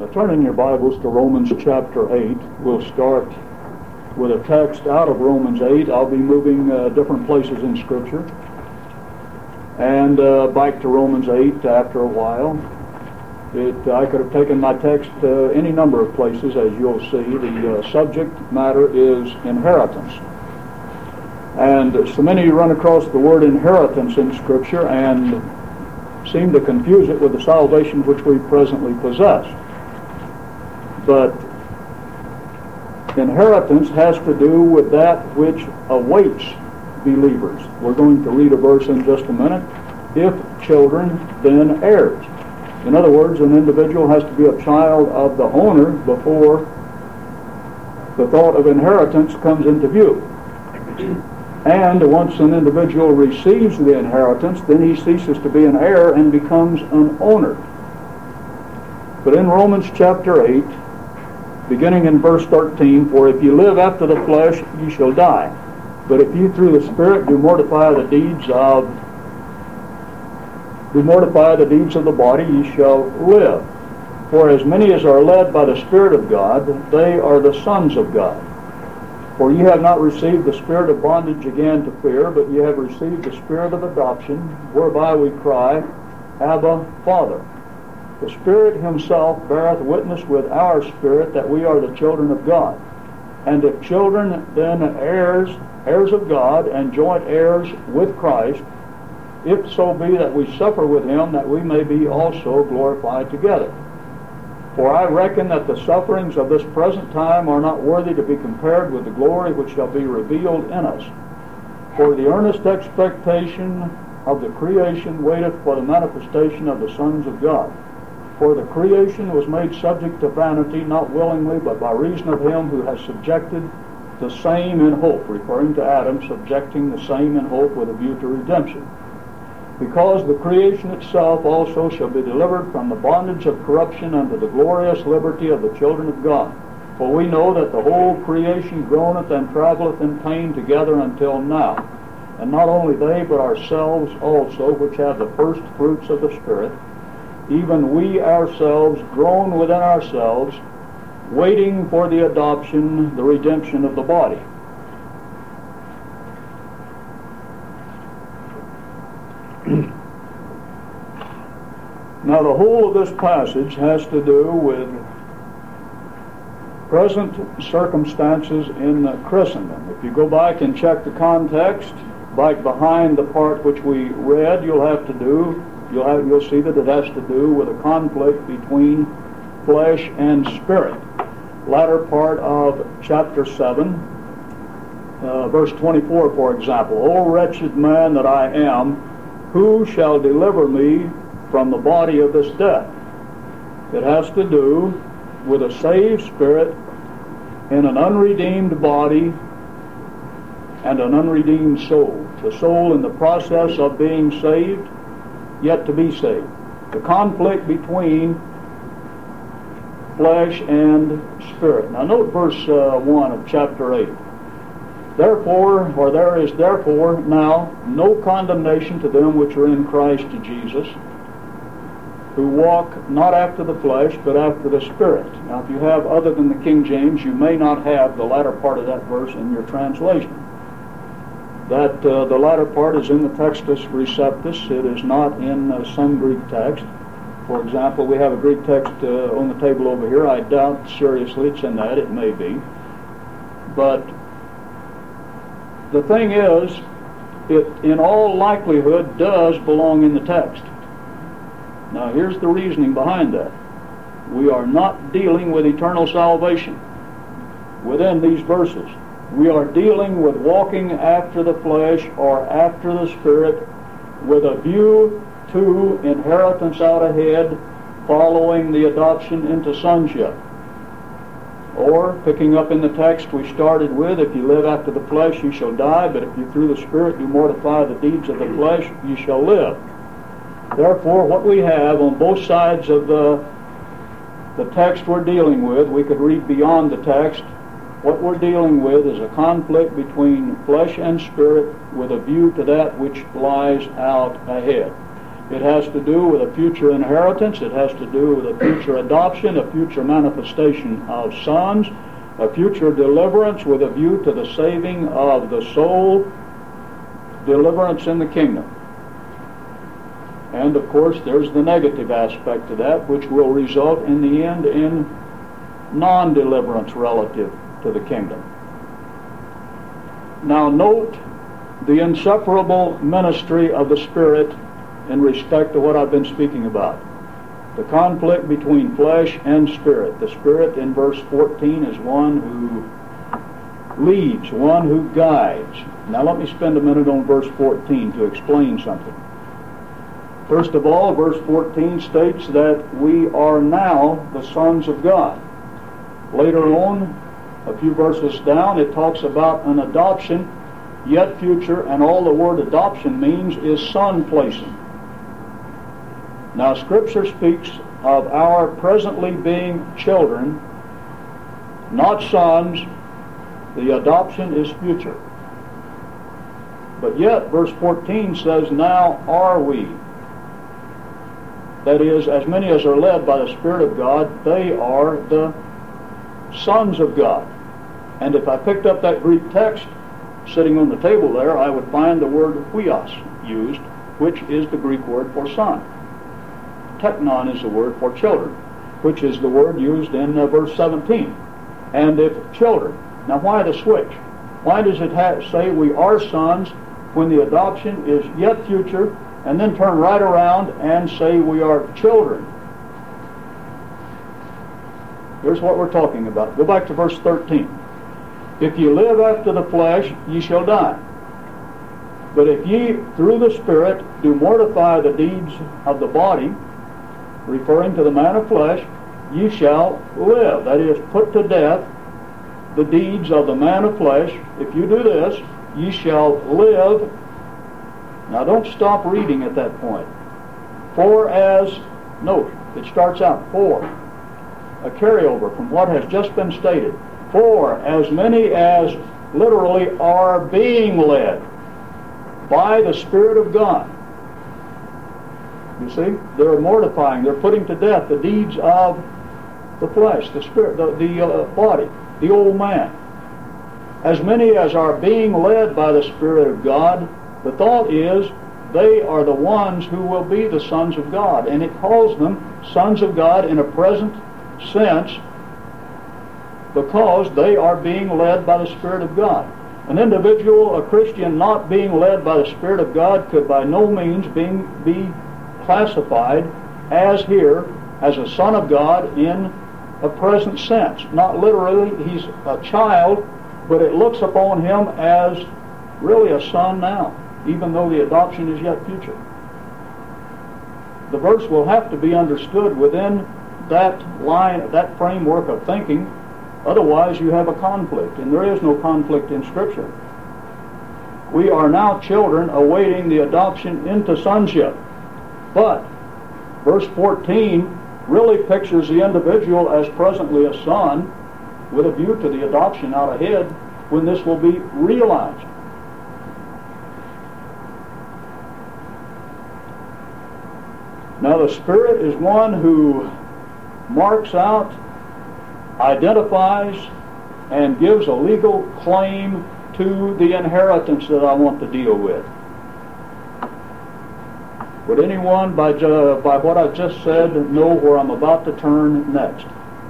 Turn in your Bibles to Romans chapter 8. We'll start with a text out of Romans 8. I'll be moving different places in Scripture. And back to Romans 8 after a while. I could have taken my text any number of places, as you'll see. The subject matter is inheritance. And so many run across the word inheritance in Scripture and seem to confuse it with the salvation which we presently possess. But inheritance has to do with that which awaits believers. We're going to read a verse in just a minute. If children, then heirs. In other words, an individual has to be a child of the owner before the thought of inheritance comes into view. And once an individual receives the inheritance, then he ceases to be an heir and becomes an owner. But in Romans chapter 8, beginning in verse 13, for if you live after the flesh, you shall die. But if you through the Spirit do mortify the deeds of the body, ye shall live. For as many as are led by the Spirit of God, they are the sons of God. For ye have not received the spirit of bondage again to fear, but ye have received the Spirit of adoption, whereby we cry, Abba, Father. The Spirit himself beareth witness with our spirit that we are the children of God. And if children, then heirs, heirs of God, and joint heirs with Christ, if so be that we suffer with him, that we may be also glorified together. For I reckon that the sufferings of this present time are not worthy to be compared with the glory which shall be revealed in us. For the earnest expectation of the creation waiteth for the manifestation of the sons of God. For the creation was made subject to vanity, not willingly, but by reason of him who has subjected the same in hope, referring to Adam, subjecting the same in hope with a view to redemption. Because the creation itself also shall be delivered from the bondage of corruption unto the glorious liberty of the children of God. For we know that the whole creation groaneth and travaileth in pain together until now. And not only they, but ourselves also, which have the first fruits of the Spirit, even we ourselves groan within ourselves, waiting for the adoption, the redemption of the body. Now the whole of this passage has to do with present circumstances in Christendom. If you go back and check the context, back behind the part which we read, you'll see that it has to do with a conflict between flesh and spirit. Latter part of chapter 7, verse 24, for example. O wretched man that I am, who shall deliver me from the body of this death? It has to do with a saved spirit in an unredeemed body and an unredeemed soul. The soul in the process of being saved, yet to be saved. The conflict between flesh and spirit. Now note verse 1 of chapter 8. Therefore, or there is therefore now no condemnation to them which are in Christ Jesus, who walk not after the flesh, but after the Spirit. Now, if you have other than the King James, you may not have the latter part of that verse in your translation. That the latter part is in the Textus Receptus. It is not in some Greek text. For example, we have a Greek text on the table over here. I doubt seriously it's in that. It may be. But the thing is, it in all likelihood does belong in the text. Now here's the reasoning behind that. We are not dealing with eternal salvation within these verses. We are dealing with walking after the flesh or after the Spirit with a view to inheritance out ahead following the adoption into sonship. Or, picking up in the text we started with, if you live after the flesh, you shall die, but if you through the Spirit do mortify the deeds of the flesh, you shall live. Therefore, what we have on both sides of the text we're dealing with, we could read beyond the text. What we're dealing with is a conflict between flesh and spirit with a view to that which lies out ahead. It has to do with a future inheritance. It has to do with a future adoption, a future manifestation of sons, a future deliverance with a view to the saving of the soul, deliverance in the kingdom. And of course there's the negative aspect to that, which will result in the end in non-deliverance relative to the kingdom. Now note the inseparable ministry of the Spirit in respect to what I've been speaking about. The conflict between flesh and spirit. The Spirit in verse 14 is one who leads, one who guides. Now let me spend a minute on verse 14 to explain something. First of all, verse 14 states that we are now the sons of God. Later on, a few verses down, it talks about an adoption, yet future, and all the word adoption means is son placing. Now, Scripture speaks of our presently being children, not sons. The adoption is future. But yet, verse 14 says, now are we. That is, as many as are led by the Spirit of God, they are the sons of God. And if I picked up that Greek text sitting on the table there, I would find the word huios used, which is the Greek word for son. Teknon is the word for children, which is the word used in verse 17. And if children. Now why the switch? Why does it say we are sons when the adoption is yet future, and then turn right around and say we are children? Here's what we're talking about. Go back to verse 13. If ye live after the flesh, ye shall die. But if ye through the Spirit do mortify the deeds of the body, referring to the man of flesh, ye shall live. That is, put to death the deeds of the man of flesh. If you do this, ye shall live. Now don't stop reading at that point. For as, note, it starts out for, a carryover from what has just been stated. For as many as literally are being led by the Spirit of God. You see, they're mortifying, they're putting to death the deeds of the flesh, the spirit, the body, the old man. As many as are being led by the Spirit of God, the thought is they are the ones who will be the sons of God. And it calls them sons of God in a present sense because they are being led by the Spirit of God. An individual, a Christian, not being led by the Spirit of God could by no means be classified as here as a son of God in a present sense. Not literally, he's a child, but it looks upon him as really a son now, even though the adoption is yet future. The verse will have to be understood within that line, that framework of thinking. Otherwise you have a conflict, and there is no conflict in Scripture. We are now children awaiting the adoption into sonship. But verse 14 really pictures the individual as presently a son with a view to the adoption out ahead when this will be realized. Now the Spirit is one who marks out, identifies, and gives a legal claim to the inheritance that I want to deal with. Would anyone, by what I've just said, know where I'm about to turn next?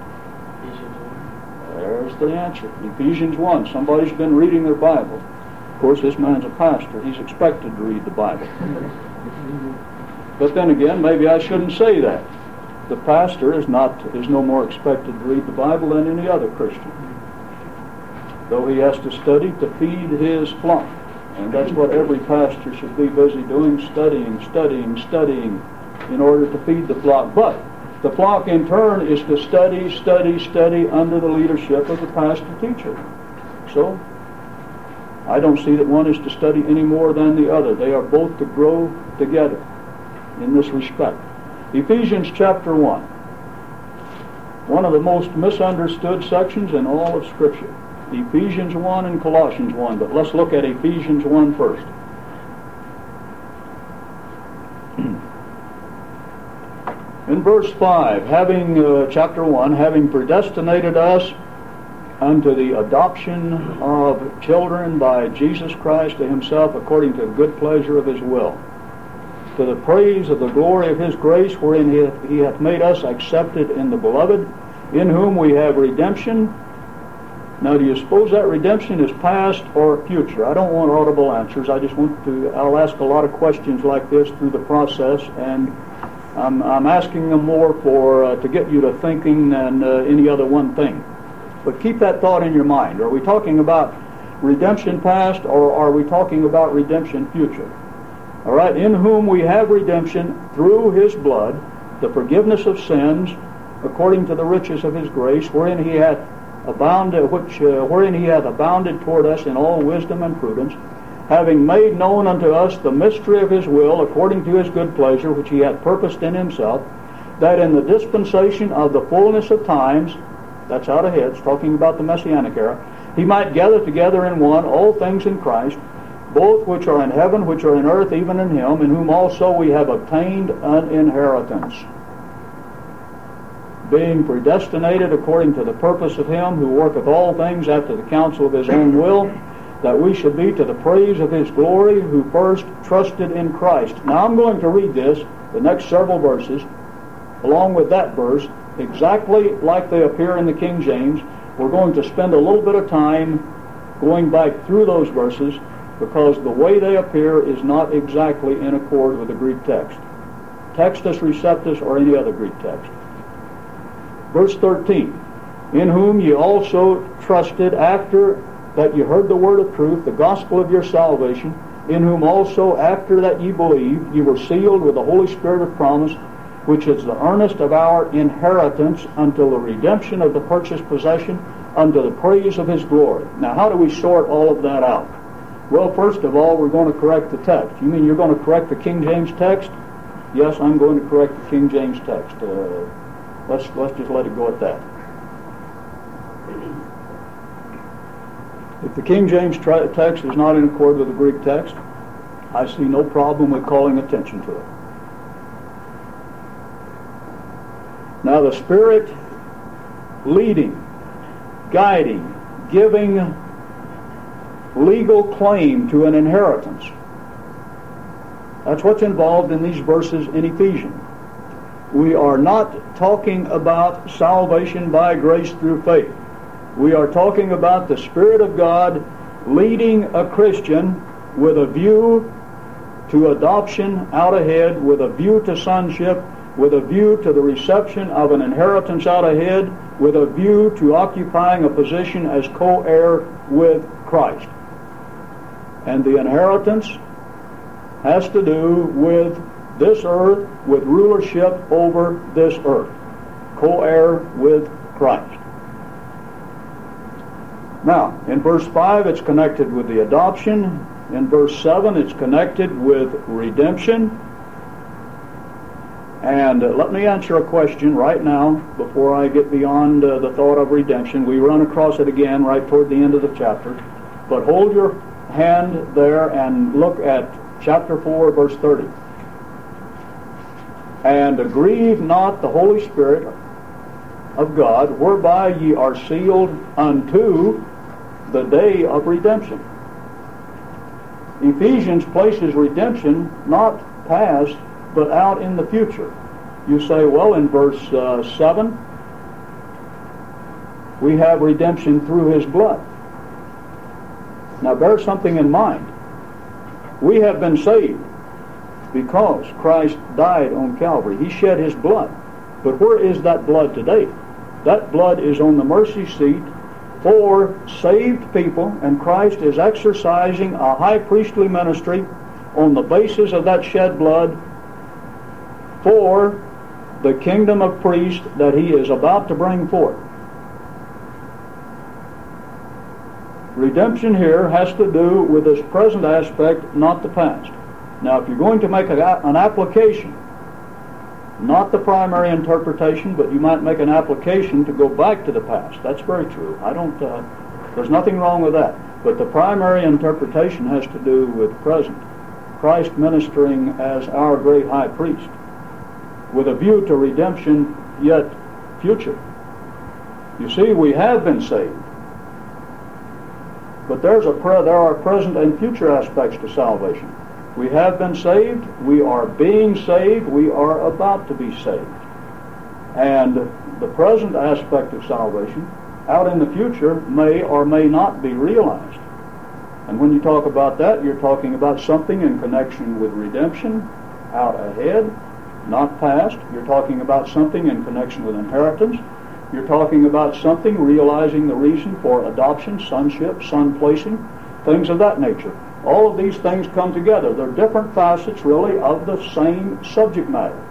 There's the answer. Ephesians 1. Somebody's been reading their Bible. Of course, this man's a pastor. He's expected to read the Bible. But then again, maybe I shouldn't say that. The pastor is no more expected to read the Bible than any other Christian, though he has to study to feed his flock. And that's what every pastor should be busy doing, studying in order to feed the flock. But the flock in turn is to study under the leadership of the pastor teacher. So I don't see that one is to study any more than the other. They are both to grow together in this respect. Ephesians chapter 1. One of the most misunderstood sections in all of Scripture. Ephesians 1 and Colossians 1, but let's look at Ephesians 1 first. In verse 5, chapter 1, having predestinated us unto the adoption of children by Jesus Christ to himself according to the good pleasure of his will, to the praise of the glory of his grace, wherein he hath made us accepted in the beloved, in whom we have redemption. Now, do you suppose that redemption is past or future? I don't want audible answers. I'll ask a lot of questions like this through the process, and I'm asking them more to get you to thinking than any other one thing. But keep that thought in your mind. Are we talking about redemption past, or are we talking about redemption future? All right, in whom we have redemption through his blood, the forgiveness of sins, according to the riches of his grace, wherein he hath abounded toward us in all wisdom and prudence, having made known unto us the mystery of his will, according to his good pleasure, which he hath purposed in himself, that in the dispensation of the fullness of times, that's out ahead, it's talking about the Messianic era, he might gather together in one all things in Christ, both which are in heaven, which are in earth, even in him, in whom also we have obtained an inheritance, being predestinated according to the purpose of him who worketh all things after the counsel of his own will, that we should be to the praise of his glory, who first trusted in Christ. Now I'm going to read this, the next several verses, along with that verse, exactly like they appear in the King James. We're going to spend a little bit of time going back through those verses, because the way they appear is not exactly in accord with the Greek text. Textus Receptus or any other Greek text. Verse 13, in whom ye also trusted after that ye heard the word of truth, the gospel of your salvation, in whom also after that ye believed, ye were sealed with the Holy Spirit of promise, which is the earnest of our inheritance until the redemption of the purchased possession, unto the praise of his glory. Now, how do we sort all of that out? Well, first of all, we're going to correct the text. You mean you're going to correct the King James text? Yes, I'm going to correct the King James text. Let's just let it go at that. If the King James text is not in accord with the Greek text, I see no problem with calling attention to it. Now, the Spirit leading, guiding, giving legal claim to an inheritance. That's what's involved in these verses in Ephesians. We are not talking about salvation by grace through faith. We are talking about the Spirit of God leading a Christian with a view to adoption out ahead, with a view to sonship, with a view to the reception of an inheritance out ahead, with a view to occupying a position as co-heir with Christ. And the inheritance has to do with this earth, with rulership over this earth. Co-heir with Christ. Now, in verse 5, it's connected with the adoption. In verse 7, it's connected with redemption. And let me answer a question right now before I get beyond the thought of redemption. We run across it again right toward the end of the chapter. But hold your hand there and look at chapter 4, verse 30. And grieve not the Holy Spirit of God, whereby ye are sealed unto the day of redemption. Ephesians places redemption not past, but out in the future. You say, well, in verse 7, we have redemption through his blood. Now bear something in mind. We have been saved because Christ died on Calvary. He shed his blood. But where is that blood today? That blood is on the mercy seat for saved people, and Christ is exercising a high priestly ministry on the basis of that shed blood for the kingdom of priests that he is about to bring forth. Redemption here has to do with this present aspect, not the past. Now, if you're going to make an application, not the primary interpretation, but you might make an application to go back to the past. That's very true. There's nothing wrong with that. But the primary interpretation has to do with present. Christ ministering as our great high priest. with a view to redemption yet future. You see, we have been saved. But there are present and future aspects to salvation. We have been saved, we are being saved, we are about to be saved. And the present aspect of salvation, out in the future, may or may not be realized. And when you talk about that, you're talking about something in connection with redemption, out ahead, not past. You're talking about something in connection with inheritance. You're talking about something realizing the reason for adoption, sonship, son placing, things of that nature. All of these things come together. They're different facets, really, of the same subject matter.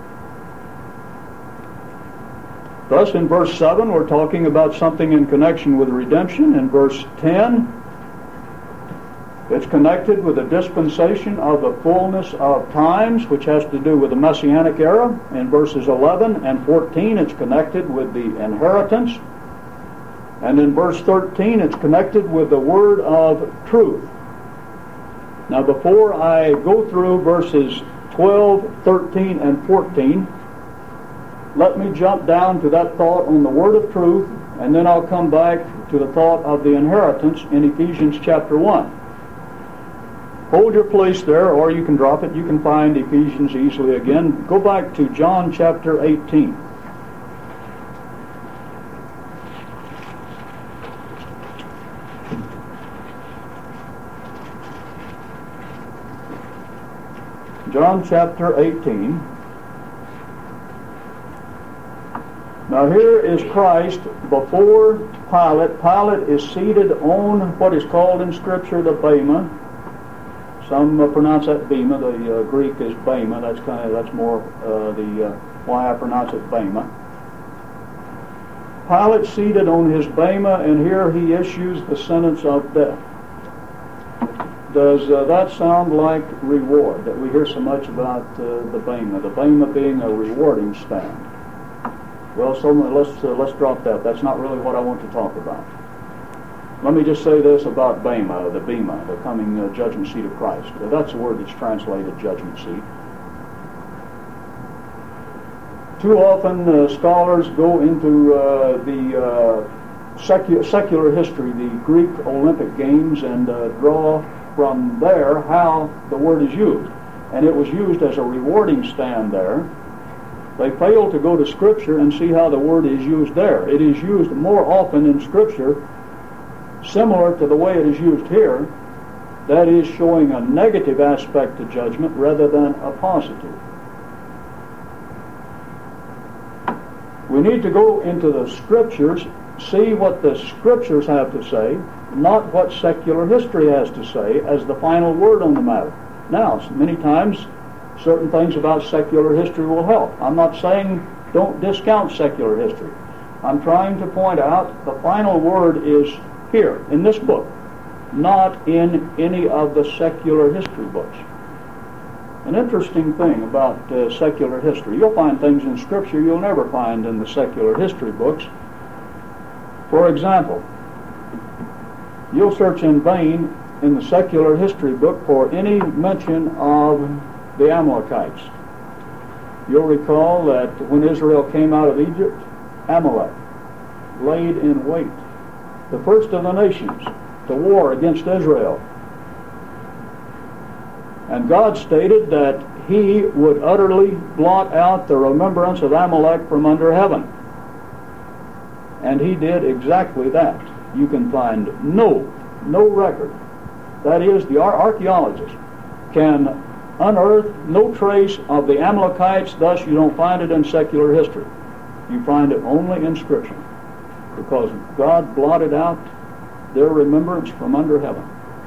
Thus, in verse 7, we're talking about something in connection with redemption. In verse 10, it's connected with the dispensation of the fullness of times, which has to do with the Messianic era. In verses 11 and 14, it's connected with the inheritance. And in verse 13, it's connected with the word of truth. Now, before I go through verses 12, 13, and 14, let me jump down to that thought on the word of truth, and then I'll come back to the thought of the inheritance in Ephesians chapter 1. Hold your place there, or you can drop it. You can find Ephesians easily again. Go back to John chapter 18. John chapter 18. Now here is Christ before Pilate. Pilate is seated on what is called in Scripture the Bema. Some pronounce that Bema. The Greek is Bema. That's more why I pronounce it Bema. Pilate seated on his Bema, and here he issues the sentence of death. Does that sound like reward that we hear so much about the Bema? The Bema being a rewarding stand. Well, so let's drop that. That's not really what I want to talk about. Let me just say this about Bema, the coming judgment seat of Christ. That's the word that's translated judgment seat. Too often scholars go into the secular history, the Greek Olympic Games, and draw from there how the word is used. And it was used as a rewarding stand there. They fail to go to Scripture and see how the word is used there. It is used more often in Scripture similar to the way it is used here, that is showing a negative aspect to judgment rather than a positive. We need to go into the Scriptures, see what the Scriptures have to say, not what secular history has to say as the final word on the matter. Now, many times, certain things about secular history will help. I'm not saying don't discount secular history. I'm trying to point out the final word is here, in this book, not in any of the secular history books. An interesting thing about secular history, you'll find things in Scripture you'll never find in the secular history books. For example, you'll search in vain in the secular history book for any mention of the Amalekites. You'll recall that when Israel came out of Egypt, Amalek laid in wait, the first of the nations, to war against Israel. And God stated that He would utterly blot out the remembrance of Amalek from under heaven. And He did exactly that. You can find no record. That is, the archaeologists can unearth no trace of the Amalekites, thus you don't find it in secular history. You find it only in Scripture, because God blotted out their remembrance from under heaven.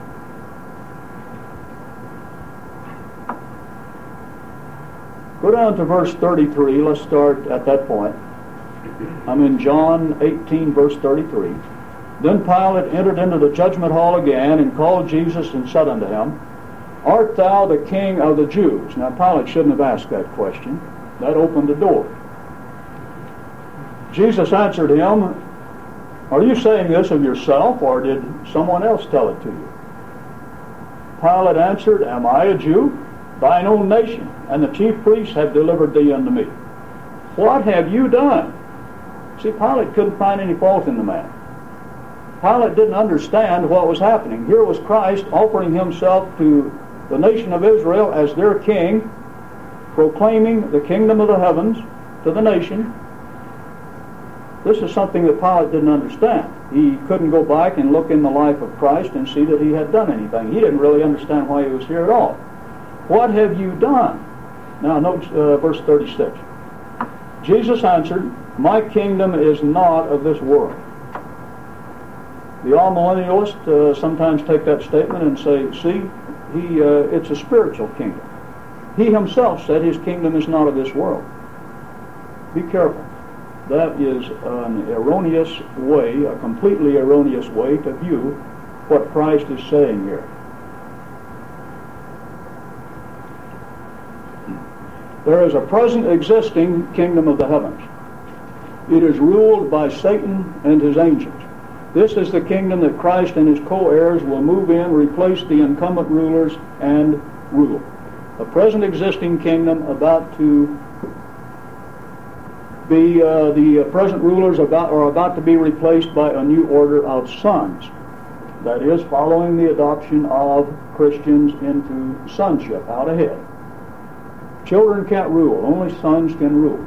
Go down to verse 33. Let's start at that point. I'm in John 18, verse 33. Then Pilate entered into the judgment hall again, and called Jesus, and said unto him, Art thou the king of the Jews? Now Pilate shouldn't have asked that question. That opened the door. Jesus answered him, Are you saying this of yourself, or did someone else tell it to you? Pilate answered, Am I a Jew? Thine own nation and the chief priests have delivered thee unto me. What have you done? See, Pilate couldn't find any fault in the man. Pilate didn't understand what was happening. Here was Christ offering himself to the nation of Israel as their king, proclaiming the kingdom of the heavens to the nation. This is something that Pilate didn't understand. He couldn't go back and look in the life of Christ and see that he had done anything. He didn't really understand why he was here at all. What have you done? Now note verse 36. Jesus answered, my kingdom is not of this world. The all-millennialists sometimes take that statement and say, see, it's a spiritual kingdom. He himself said his kingdom is not of this world. Be careful. That is an erroneous way, a completely erroneous way to view what Christ is saying here. There is a present existing kingdom of the heavens. It is ruled by Satan and his angels. This is the kingdom that Christ and his co-heirs will move in, replace the incumbent rulers, and rule. A present existing kingdom about to be, the present rulers are about to be replaced by a new order of sons. That is, following the adoption of Christians into sonship out ahead. Children can't rule, only sons can rule.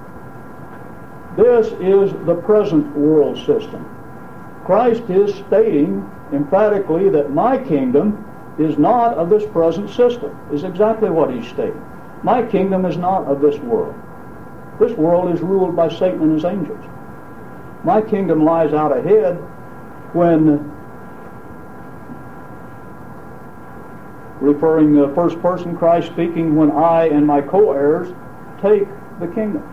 This is the present world system. Christ is stating emphatically that my kingdom is not of this present system, is exactly what he's stating. My kingdom is not of this world. This world is ruled by Satan and his angels. My kingdom lies out ahead when, referring to the first person, Christ speaking, when I and my co-heirs take the kingdom.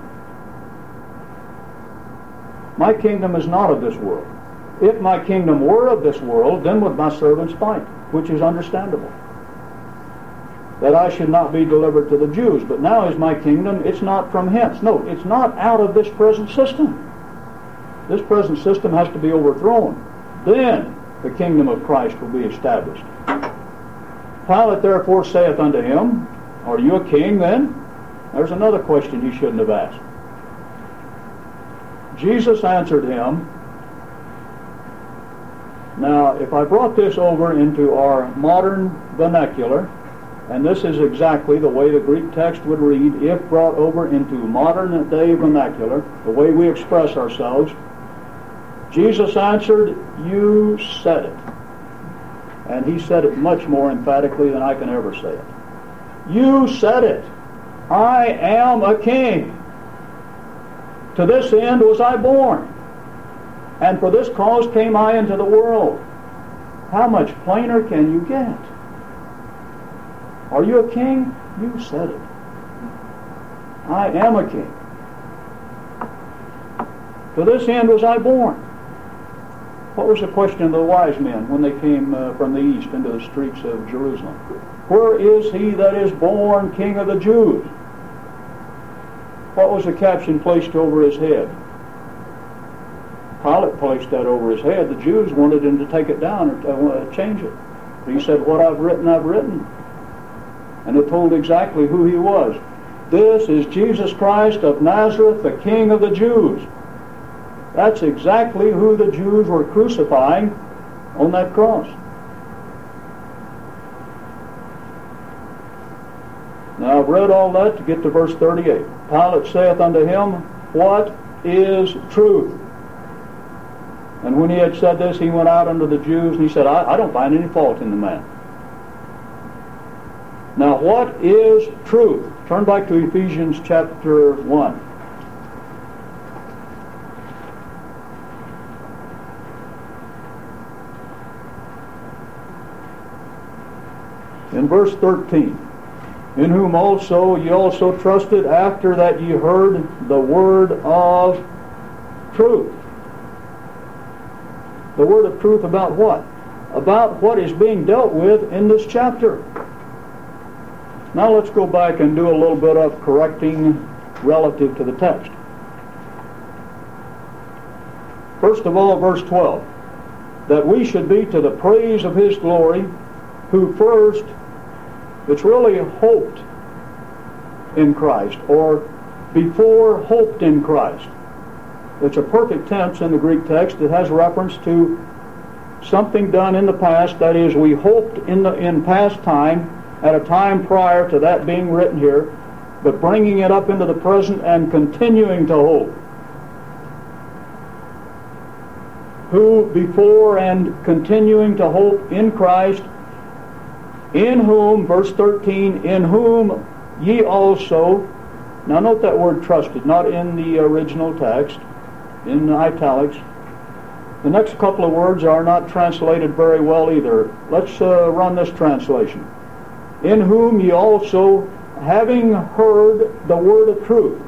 My kingdom is not of this world. If my kingdom were of this world, then would my servants fight, which is understandable. That I should not be delivered to the Jews. But now is my kingdom, it's not from hence. No, it's not out of this present system. This present system has to be overthrown. Then the kingdom of Christ will be established. Pilate therefore saith unto him, are you a king then? There's another question he shouldn't have asked. Jesus answered him. Now, if I brought this over into our modern vernacular, and this is exactly the way the Greek text would read if brought over into modern day vernacular, the way we express ourselves, Jesus answered, you said it. And he said it much more emphatically than I can ever say it. You said it. I am a king. To this end was I born. And for this cause came I into the world. How much plainer can you get? Are you a king? You said it. I am a king. To this end was I born. What was the question of the wise men when they came from the east into the streets of Jerusalem? Where is he that is born King of the Jews? What was the caption placed over his head? Pilate placed that over his head. The Jews wanted him to take it down or change it. He said, what I've written, I've written. And it told exactly who he was. This is Jesus Christ of Nazareth, the King of the Jews. That's exactly who the Jews were crucifying on that cross. Now I've read all that to get to verse 38. Pilate saith unto him, what is truth? And when he had said this, he went out unto the Jews, and he said, I don't find any fault in the man. Now what is truth? Turn back to Ephesians chapter 1. In verse 13, in whom also ye also trusted after that ye heard the word of truth. The word of truth about what? About what is being dealt with in this chapter. Now let's go back and do a little bit of correcting relative to the text. First of all, verse 12, that we should be to the praise of his glory, who first, it's really hoped in Christ, or before hoped in Christ. It's a perfect tense in the Greek text. It has reference to something done in the past. That is, we hoped in past time, at a time prior to that being written here, but bringing it up into the present and continuing to hope. Who before and continuing to hope in Christ, in whom, verse 13, in whom ye also, now note that word trusted, not in the original text, in the italics. The next couple of words are not translated very well either. Let's run this translation. In whom ye also, having heard the word of truth,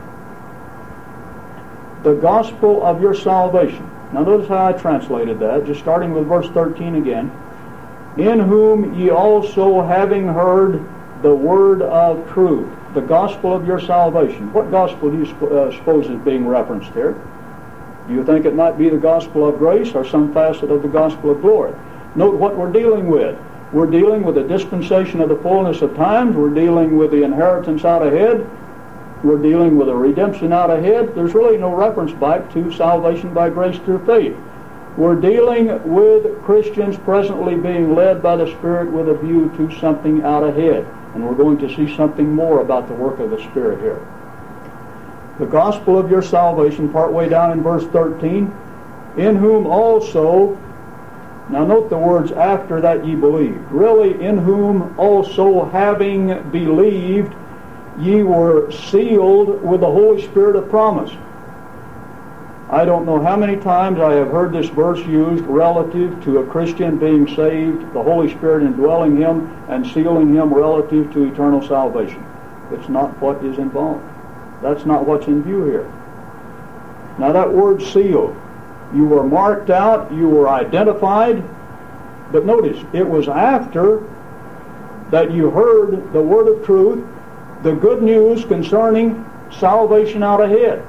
the gospel of your salvation. Now notice how I translated that, just starting with verse 13 again. In whom ye also, having heard the word of truth, the gospel of your salvation. What gospel do you suppose is being referenced here? Do you think it might be the gospel of grace or some facet of the gospel of glory? Note what we're dealing with. We're dealing with the dispensation of the fullness of times. We're dealing with the inheritance out ahead. We're dealing with a redemption out ahead. There's really no reference back to salvation by grace through faith. We're dealing with Christians presently being led by the Spirit with a view to something out ahead. And we're going to see something more about the work of the Spirit here. The gospel of your salvation, partway down in verse 13, in whom also, now note the words after that ye believed. Really, in whom also having believed, ye were sealed with the Holy Spirit of promise. I don't know how many times I have heard this verse used relative to a Christian being saved, the Holy Spirit indwelling him and sealing him relative to eternal salvation. It's not what is involved. That's not what's in view here. Now that word sealed, you were marked out, you were identified, but notice, it was after that you heard the word of truth, the good news concerning salvation out ahead.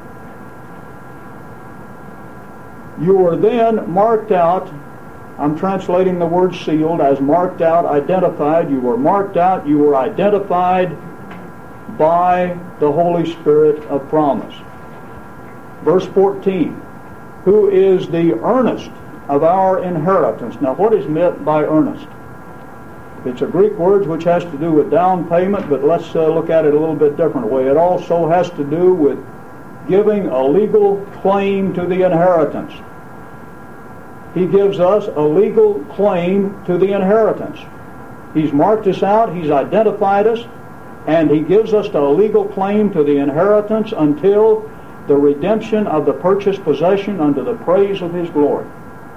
You were then marked out. I'm translating the word sealed as marked out, identified. You were marked out, you were identified by the Holy Spirit of promise. Verse 14, who is the earnest of our inheritance. Now what is meant by earnest? It's a Greek word which has to do with down payment, but let's look at it a little bit different way. It also has to do with giving a legal claim to the inheritance. He gives us a legal claim to the inheritance. He's marked us out, he's identified us, and he gives us a legal claim to the inheritance until the redemption of the purchased possession unto the praise of his glory.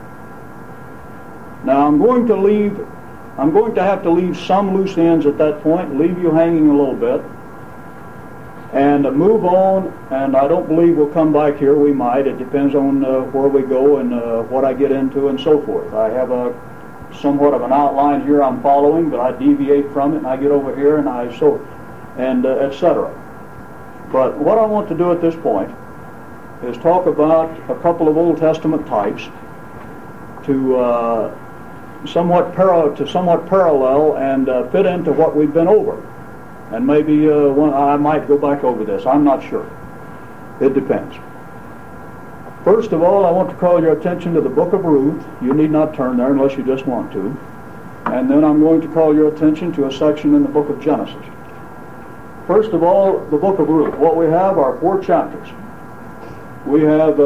Now I'm going to have to leave some loose ends at that point, leave you hanging a little bit, and move on, and I don't believe we'll come back here. We might. It depends on where we go and what I get into and so forth. I have a somewhat of an outline here I'm following, but I deviate from it, and I get over here, and etc. But what I want to do at this point is talk about a couple of Old Testament types to somewhat parallel and fit into what we've been over. And maybe I might go back over this. I'm not sure. It depends. First of all, I want to call your attention to the book of Ruth. You need not turn there unless you just want to. And then I'm going to call your attention to a section in the book of Genesis. First of all, the book of Ruth. What we have are 4 chapters. We have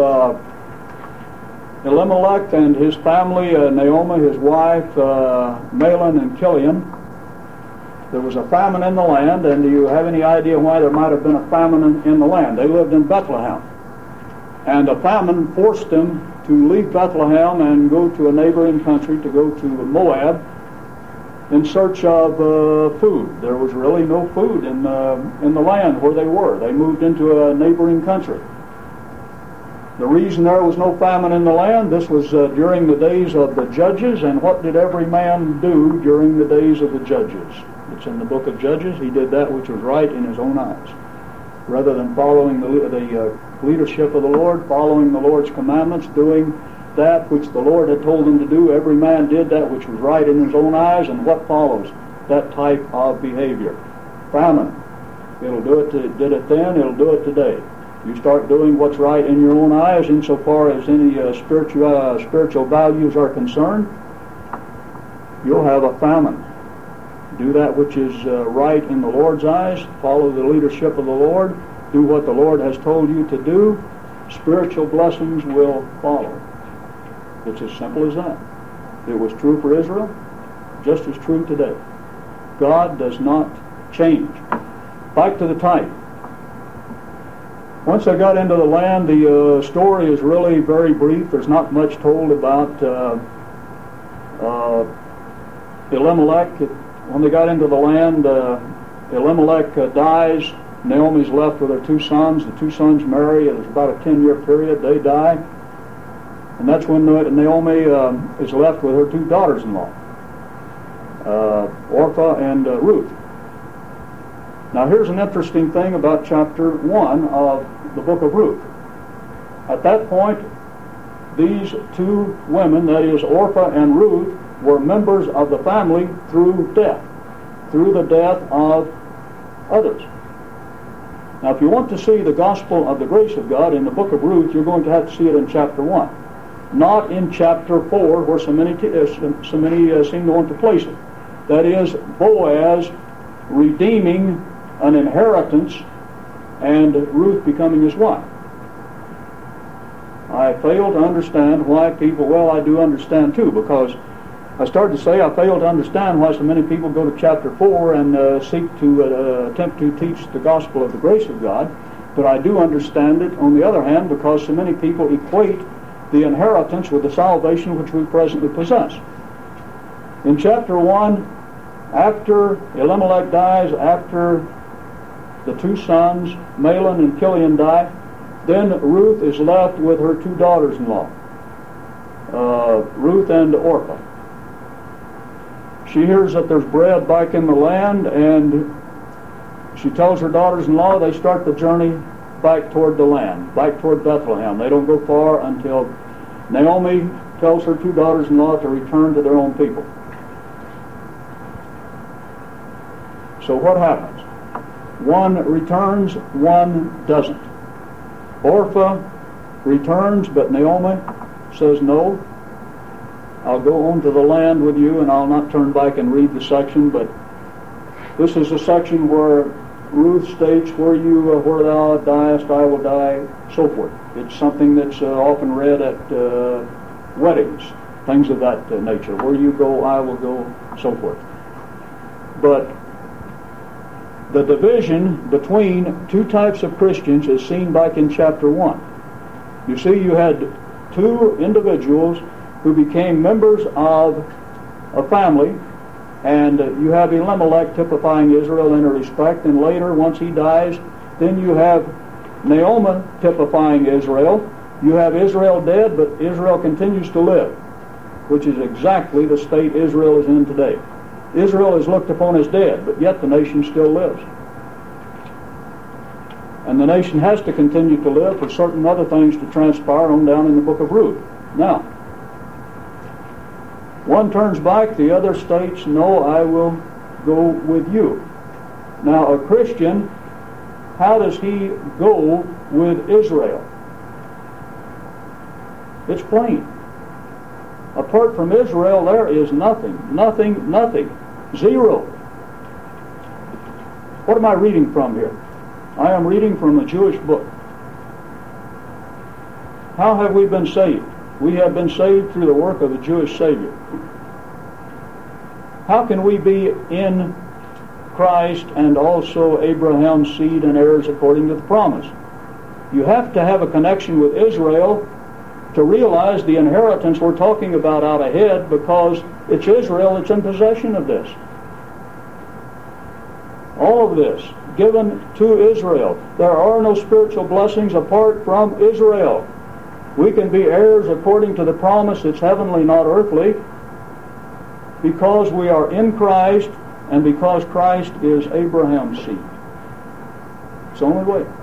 Elimelech and his family, Naomi, his wife, Mahlon and Chilion. There was a famine in the land, and do you have any idea why there might have been a famine in the land? They lived in Bethlehem. And a famine forced them to leave Bethlehem and go to a neighboring country, to go to Moab, in search of food. There was really no food in the land where they were. They moved into a neighboring country. The reason there was no famine in the land, this was during the days of the judges, and what did every man do during the days of the judges? It's in the book of Judges. He did that which was right in his own eyes. Rather than following the leadership of the Lord, following the Lord's commandments, doing that which the Lord had told him to do, every man did that which was right in his own eyes, and what follows that type of behavior? Famine. It'll do it. Did it then. It'll do it today. You start doing what's right in your own eyes, insofar as any spiritual values are concerned, you'll have a famine. Do that which is right in the Lord's eyes. Follow the leadership of the Lord. Do what the Lord has told you to do. Spiritual blessings will follow. It's as simple as that. It was true for Israel, just as true today. God does not change. Back to the type. Once they got into the land, the story is really very brief. There's not much told about Elimelech. When they got into the land, Elimelech dies. Naomi's left with her two sons. The two sons marry. There's about a 10-year period. They die. And that's when Naomi is left with her two daughters-in-law, Orpah and Ruth. Now here's an interesting thing about chapter 1 of the book of Ruth. At that point, these two women, that is Orpah and Ruth, were members of the family through death, through the death of others. Now if you want to see the gospel of the grace of God in the book of Ruth, you're going to have to see it in chapter 1. Not in chapter 4, where so many seem to want to place it. That is, Boaz redeeming an inheritance and Ruth becoming his wife. I fail to understand why people, well, I do understand too, because I started to say I fail to understand why so many people go to chapter 4 and seek to attempt to teach the gospel of the grace of God, but I do understand it, on the other hand, because so many people equate the inheritance with the salvation which we presently possess. In chapter 1, after Elimelech dies, after the two sons, Mahlon and Chilion, die, then Ruth is left with her two daughters-in-law, Ruth and Orpah. She hears that there's bread back in the land, and she tells her daughters-in-law. They start the journey back toward the land, back toward Bethlehem. They don't go far until Naomi tells her two daughters-in-law to return to their own people. So what happens? One returns, one doesn't. Orpah returns, but Naomi says, no, I'll go on to the land with you, and I'll not turn back and read the section, but this is a section where Ruth states, where thou diest, I will die, so forth. It's something that's often read at weddings, things of that nature. Where you go, I will go, so forth. But the division between two types of Christians is seen back in chapter 1. You see, you had two individuals who became members of a family, and you have Elimelech typifying Israel in a respect, and later, once he dies, then you have Naomi typifying Israel. You have Israel dead, but Israel continues to live, which is exactly the state Israel is in today. Israel is looked upon as dead, but yet the nation still lives. And the nation has to continue to live for certain other things to transpire on down in the book of Ruth. Now, one turns back, the other states, no, I will go with you. Now, a Christian, how does he go with Israel? It's plain. Apart from Israel, there is nothing, nothing, nothing. Zero. What am I reading from here? I am reading from a Jewish book. How have we been saved? We have been saved through the work of a Jewish Savior. How can we be in Christ and also Abraham's seed and heirs according to the promise? You have to have a connection with Israel to realize the inheritance we're talking about out ahead, because it's Israel that's in possession of this. All of this given to Israel. There are no spiritual blessings apart from Israel. We can be heirs according to the promise that's heavenly, not earthly, because we are in Christ and because Christ is Abraham's seed. It's the only way.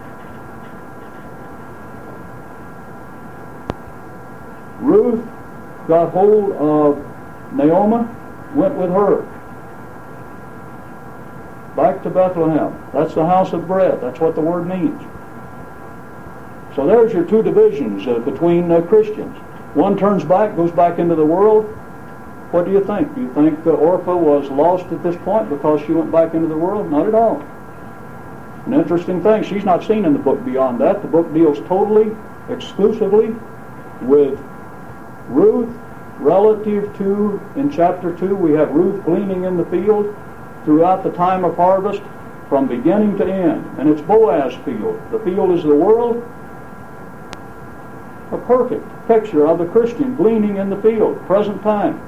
Ruth got hold of Naomi, went with her. back to Bethlehem. That's the house of bread. That's what the word means. So there's your two divisions between Christians. One turns back, goes back into the world. What do you think? Do you think Orpah was lost at this point because she went back into the world? Not at all. An interesting thing, she's not seen in the book beyond that. The book deals totally, exclusively with Ruth relative to, in chapter 2, we have Ruth gleaning in the field throughout the time of harvest from beginning to end. And it's Boaz's field. The field is the world. A perfect picture of the Christian gleaning in the field, present time.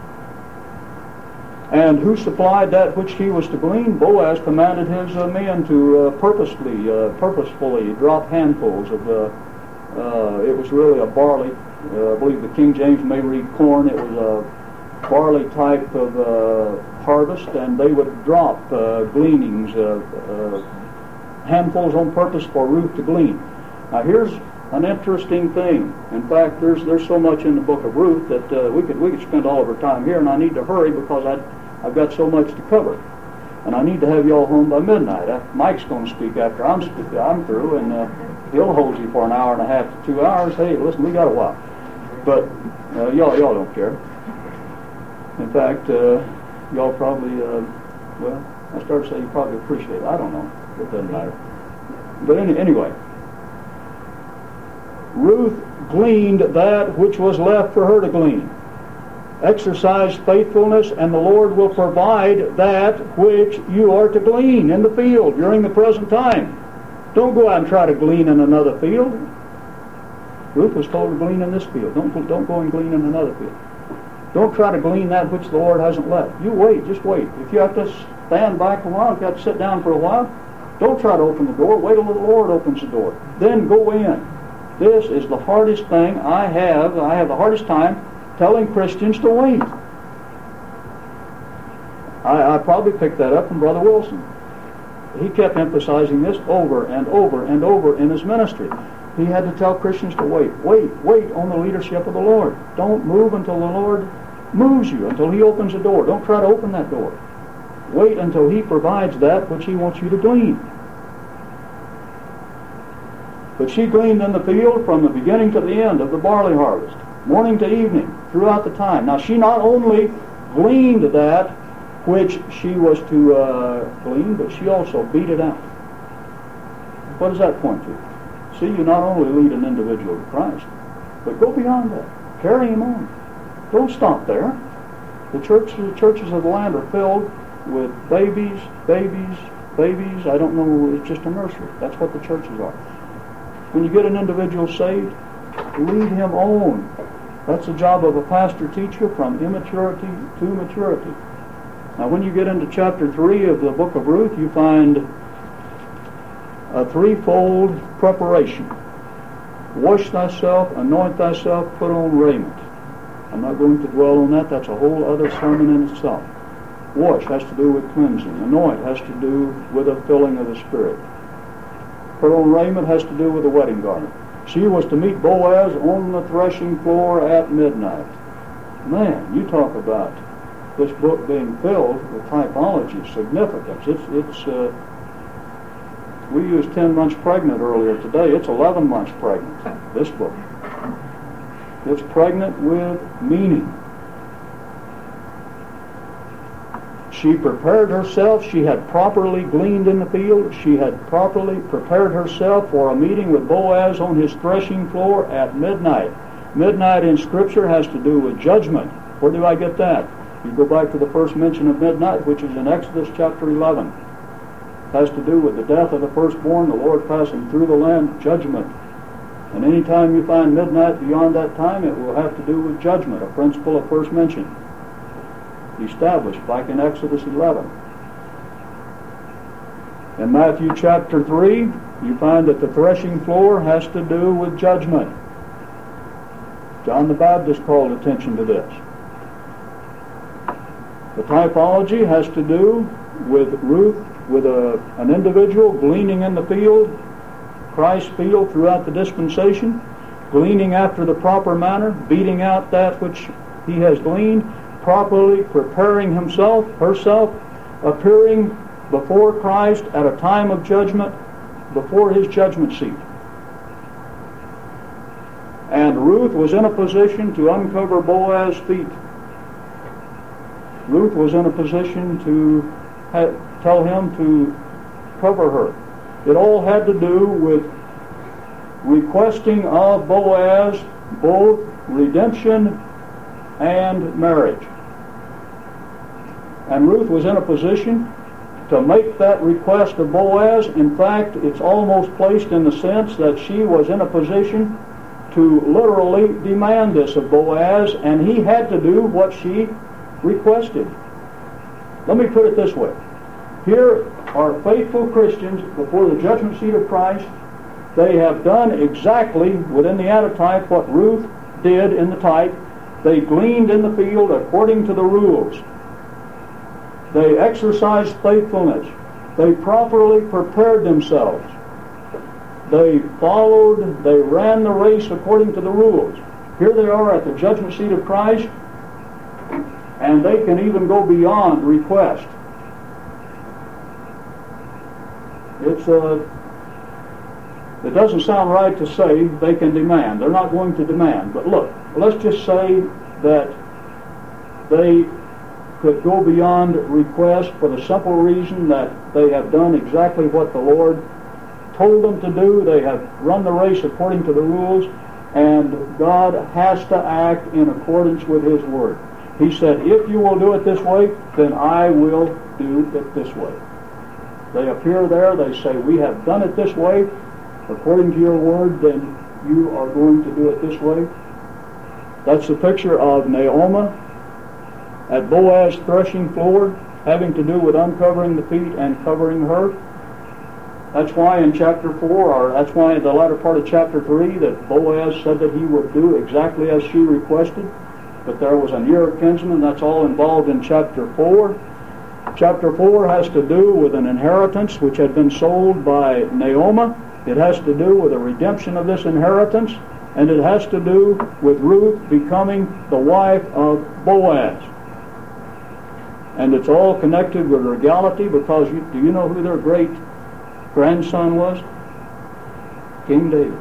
And who supplied that which he was to glean? Boaz commanded his men to purposefully drop handfuls of, it was really a barley. I believe the King James may read corn. It was a barley type of harvest, and they would drop gleanings, handfuls on purpose for Ruth to glean. Now here's an interesting thing. In fact, there's so much in the book of Ruth that we could spend all of our time here, and I need to hurry because I've got so much to cover, and I need to have y'all home by midnight. Mike's going to speak after I'm through, and he'll hold you for an hour and a half to 2 hours. Hey, listen, we got a while, but y'all don't care. In fact, y'all probably well, I started to say you probably appreciate it. I don't know. It doesn't matter. But anyway. Ruth gleaned that which was left for her to glean. Exercise faithfulness, and the Lord will provide that which you are to glean in the field during the present time. Don't go out and try to glean in another field. Ruth was told to glean in this field. Don't go and glean in another field. Don't try to glean that which the Lord hasn't left. You wait, just wait. If you have to stand back a while, if you have to sit down for a while, don't try to open the door. Wait till the Lord opens the door. Then go in. This is the hardest thing I have the hardest time telling Christians to wait. I probably picked that up from Brother Wilson. He kept emphasizing this over and over and over in his ministry. He had to tell Christians to wait. Wait on the leadership of the Lord. Don't move until the Lord moves you, until He opens the door. Don't try to open that door. Wait until He provides that which He wants you to glean. But she gleaned in the field from the beginning to the end of the barley harvest, morning to evening, throughout the time. Now she not only gleaned that which she was to glean, but she also beat it out. What does that point to? See, you not only lead an individual to Christ, but go beyond that. Carry him on. Don't stop there. The churches of the land are filled with babies. I don't know, it's just a nursery. That's what the churches are. When you get an individual saved, lead him on. That's the job of a pastor teacher, from immaturity to maturity. Now when you get into chapter 3 of the book of Ruth, you find a threefold preparation. Wash thyself, anoint thyself, put on raiment. I'm not going to dwell on that. That's a whole other sermon in itself. Wash has to do with cleansing. Anoint has to do with a filling of the Spirit. Put on raiment has to do with the wedding garment. She was to meet Boaz on the threshing floor at midnight. Man, you talk about this book being filled with typology, significance. It's we used 10 months pregnant earlier today. It's 11 months pregnant, this book. It's pregnant with meaning. She prepared herself. She had properly gleaned in the field. She had properly prepared herself for a meeting with Boaz on his threshing floor at midnight. Midnight in Scripture has to do with judgment. Where do I get that? You go back to the first mention of midnight, which is in Exodus chapter 11. It has to do with the death of the firstborn, the Lord passing through the land, judgment. And any time you find midnight beyond that time, it will have to do with judgment, a principle of first mention, established back in Exodus 11. In Matthew chapter 3, you find that the threshing floor has to do with judgment. John the Baptist called attention to this. The typology has to do with Ruth, with an individual gleaning in the field, Christ's field throughout the dispensation, gleaning after the proper manner, beating out that which he has gleaned, properly preparing himself, herself, appearing before Christ at a time of judgment, before his judgment seat. And Ruth was in a position to uncover Boaz's feet. Ruth was in a position to tell him to cover her. It all had to do with requesting of Boaz both redemption and marriage. And Ruth was in a position to make that request of Boaz. In fact, it's almost placed in the sense that she was in a position to literally demand this of Boaz, and he had to do what she requested. Let me put it this way. Here are faithful Christians before the judgment seat of Christ. They have done exactly within the antitype what Ruth did in the type. They gleaned in the field according to the rules. They exercised faithfulness. They properly prepared themselves. They followed, they ran the race according to the rules. Here they are at the judgment seat of Christ, and they can even go beyond request. It doesn't sound right to say they can demand. They're not going to demand. But look, let's just say that they could go beyond request for the simple reason that they have done exactly what the Lord told them to do. They have run the race according to the rules, and God has to act in accordance with his word. He said, if you will do it this way, then I will do it this way. They appear there, they say, we have done it this way, according to your word, then you are going to do it this way. That's the picture of Naomi at Boaz's threshing floor, having to do with uncovering the feet and covering her. That's why in chapter 4, or that's why in the latter part of chapter 3, that Boaz said that he would do exactly as she requested. But there was a near kinsman. That's all involved in chapter 4. Chapter 4 has to do with an inheritance which had been sold by Naomi. It has to do with the redemption of this inheritance, and it has to do with Ruth becoming the wife of Boaz. And it's all connected with regality, because do you know who their great grandson was? King David.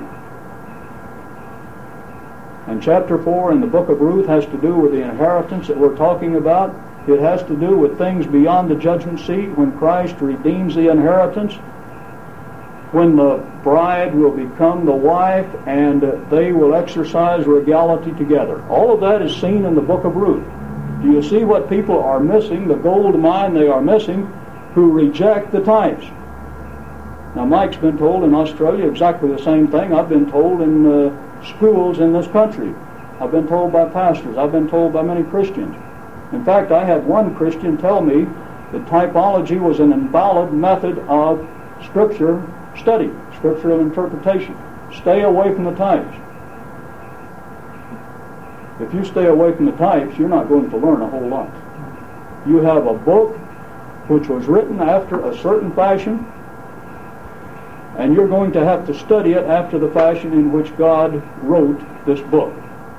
And chapter 4 in the book of Ruth has to do with the inheritance that we're talking about. It has to do with things beyond the judgment seat, when Christ redeems the inheritance, when the bride will become the wife, and they will exercise regality together. All of that is seen in the book of Ruth. Do you see what people are missing, the gold mine they are missing, who reject the types? Now, Mike's been told in Australia exactly the same thing. I've been told in schools in this country. I've been told by pastors. I've been told by many Christians. In fact, I had one Christian tell me that typology was an invalid method of Scripture study, scriptural interpretation. Stay away from the types. If you stay away from the types, you're not going to learn a whole lot. You have a book which was written after a certain fashion, and you're going to have to study it after the fashion in which God wrote this book.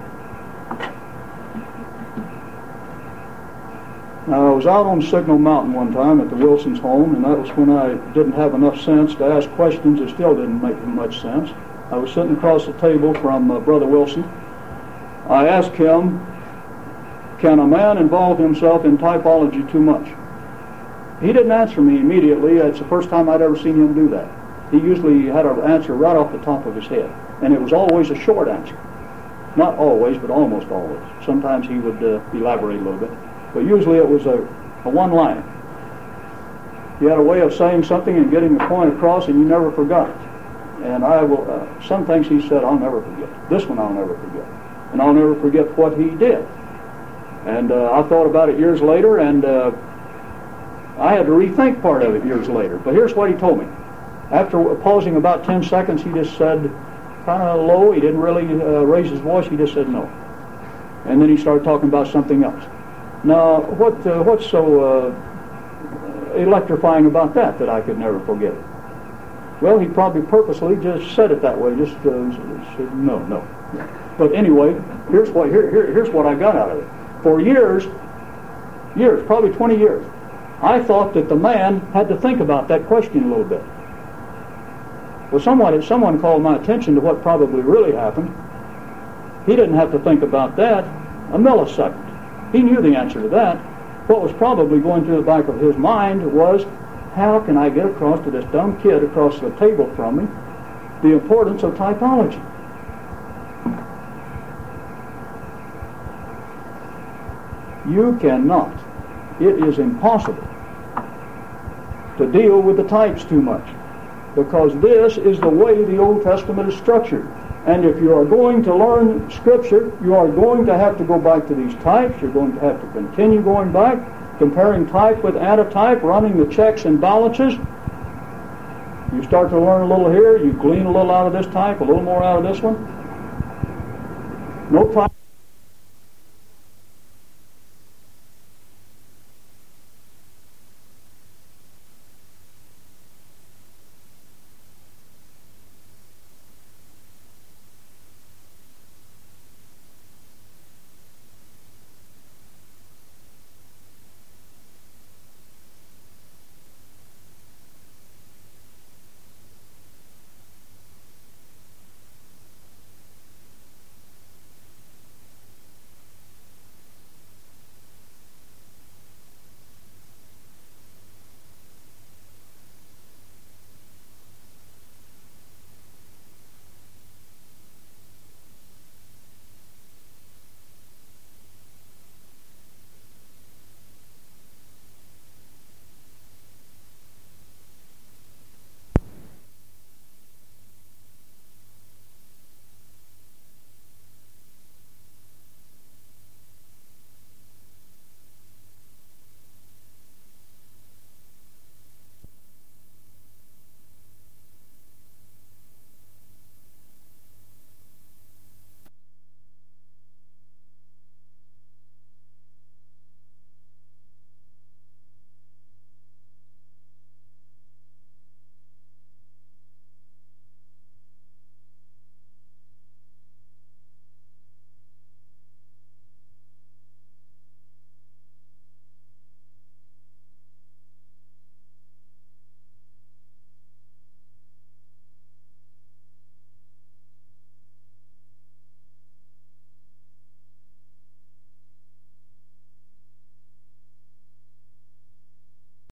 Now, I was out on Signal Mountain one time at the Wilson's home, and that was when I didn't have enough sense to ask questions that still didn't make much sense. I was sitting across the table from Brother Wilson. I asked him, can a man involve himself in typology too much? He didn't answer me immediately. It's the first time I'd ever seen him do that. He usually had an answer right off the top of his head, and it was always a short answer. Not always, but almost always. Sometimes he would elaborate a little bit, but usually it was a one-liner. He had a way of saying something and getting the point across, and you never forgot it. And I will. Some things he said I'll never forget. This one I'll never forget, and I'll never forget what he did. And I thought about it years later, and I had to rethink part of it years later. But here's what he told me. After pausing about 10 seconds, he just said, kind of low, he didn't really raise his voice, he just said no. And then he started talking about something else. Now, what's so electrifying about that I could never forget it? Well, he probably purposely just said it that way, just said no. But anyway, here's what I got out of it. For years, probably 20 years, I thought that the man had to think about that question a little bit. Well, someone called my attention to what probably really happened. He didn't have to think about that a millisecond. He knew the answer to that. What was probably going through the back of his mind was, how can I get across to this dumb kid across the table from me the importance of typology? You cannot. It is impossible to deal with the types too much, because this is the way the Old Testament is structured. And if you are going to learn Scripture, you are going to have to go back to these types. You're going to have to continue going back, comparing type with antitype, running the checks and balances. You start to learn a little here, you glean a little out of this type, a little more out of this one. No type.